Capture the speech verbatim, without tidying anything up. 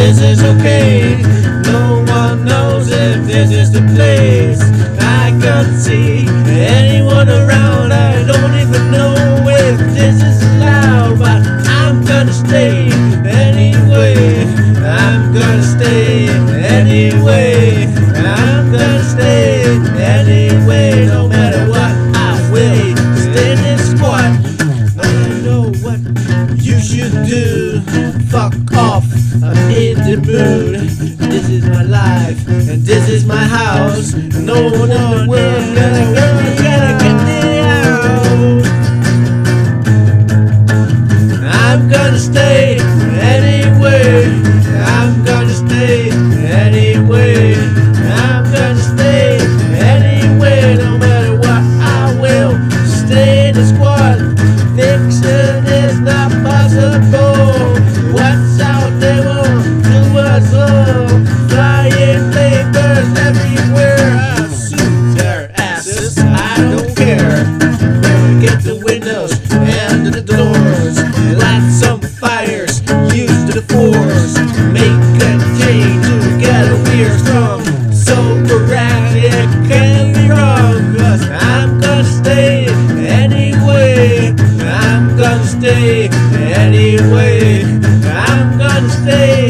this is okay. No one knows if this is the place. I can't see anyone around. I don't even know if this is allowed, but I'm gonna stay anyway. I'm gonna stay anyway. I'm gonna stay anyway. No matter what, I will stay in this squad. I know what you should do. Fuck off, I'm in the mood. This is my life, and this is my house. No one in the world gonna, gonna, gonna get me out. I'm gonna stay anyway. I'm gonna stay anyway. I'm gonna stay anyway. No matter what, I will stay in the squad. Fiction is not possible. What's out there won't do us all. Flying papers everywhere. I'll shoot their asses, I don't care. Get the windows and the doors. Light some fires, use the force. Make a change together, we're strong. So erratic, can't be wrong. Cause I'm gonna stay anyway. I'm gonna stay anyway. I'm gonna stay